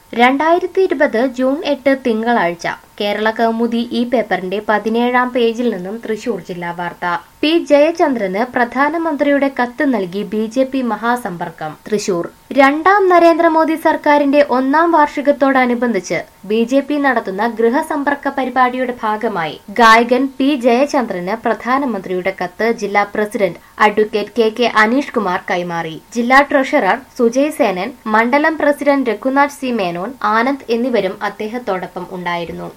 2020 June 8 തിങ്കളാഴ്ച കേരള കൗമുദി ഈ പേപ്പറിന്റെ 17-ാം പേജിൽ നിന്നും തൃശൂർ ജില്ലാ വാർത്ത. പി ജയചന്ദ്രന് പ്രധാനമന്ത്രിയുടെ കത്ത് നൽകി ബി.ജെ.പി മഹാസമ്പർക്കം. തൃശൂർ. രണ്ടാം നരേന്ദ്രമോദി സർക്കാരിന്റെ 1-ാം വാർഷികത്തോടനുബന്ധിച്ച് ബി.ജെ.പി നടത്തുന്ന ഗൃഹസമ്പർക്ക പരിപാടിയുടെ ഭാഗമായി ഗായകൻ പി ജയചന്ദ്രന് പ്രധാനമന്ത്രിയുടെ കത്ത് ജില്ലാ president advocate K Aneesh Kumar കൈമാറി. ജില്ലാ ട്രഷറർ സുജയ് സേനൻ, മണ്ഡലം പ്രസിഡന്റ് രഘുനാഥ് സി മേനോൻ, ആനന്ദ് എന്നിവരും അദ്ദേഹത്തോടൊപ്പം ഉണ്ടായിരുന്നു.